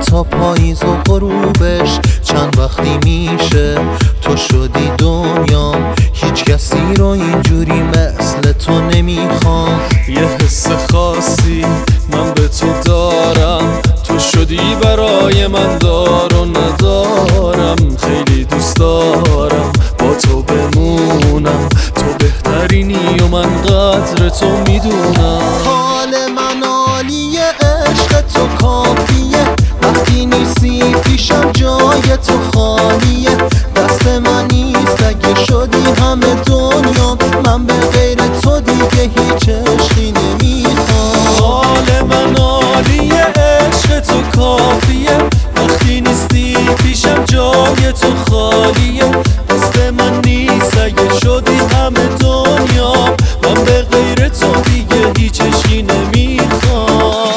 تا پاییز و غروبش چند وقتی میشه تو شدی دنیام، هیچ کسی رو اینجوری مثل تو نمیخوام. یه حس خاصی من به تو دارم، تو شدی برای من دار و ندارم. خیلی دوست دارم با تو بمونم، تو بهترینی و من قدر تو میدونم. حال من عالیه، عشق تو کافیه، وقتی نیستی پیشم جای تو خالیه. دست من نیست اگه شدی همه دنیا، من به غیر تو دیگه هیچ عشقی نمیخوام. حال من عالیه، عشق تو کافیه، وقتی نیستی پیشم جای تو خالیه. دست من نیست اگه شدی همه دنیا، من به غیر تو دیگه هیچ عشقی نمیخوام.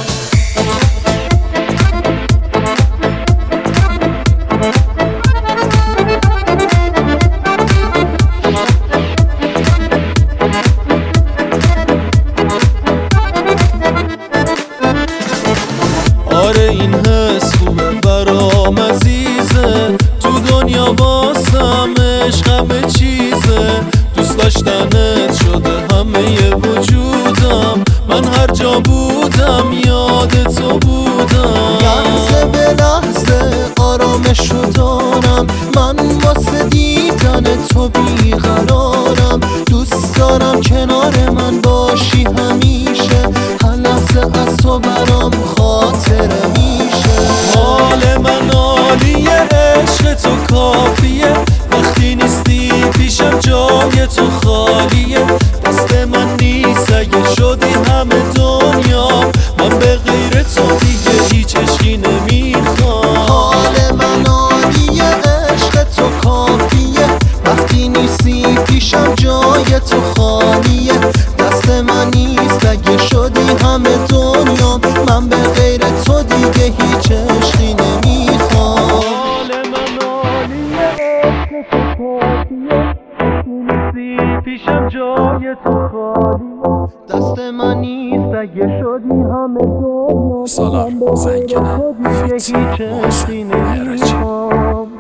آره این حس خوبه برام عزیزه، تو دنیا واسم عشق همه چیزه. دوست داشتنت شده همه وجودم، من هر جا بودم یاد تو بودم. لحظه به لحظه آرامشو دارم، من واسه دیدن تو بیقرارم. دوست دارم کنار من باشی همیشه، هر لحظه از تو برام خاطره میشه. حال من عالیه، عشق تو کافیه، وقتی نیستی پیشم جای تو خالیه. دست من نیست اگه شدی همه دنیا، من به غیر تو دیگه هیچ عشقی نمیخوام. حال من عالیه، عشق تو کافیه، وقتی نیستی پیشم جای تو خالیه. دست من نیست اگه شدی همه دنیا، من به غیر تو دیگه هیچ عشقی نمیخوام. حال من عالیه، عشق تو کافیه، وقتی نیستی پیشم جای تو خالیه. دست من نیست اگه شدی همه دنیا، سالار من به غیر زنگنه تو دیگه فیت هیچ عشقی محسن مهرجی. نمیخوام.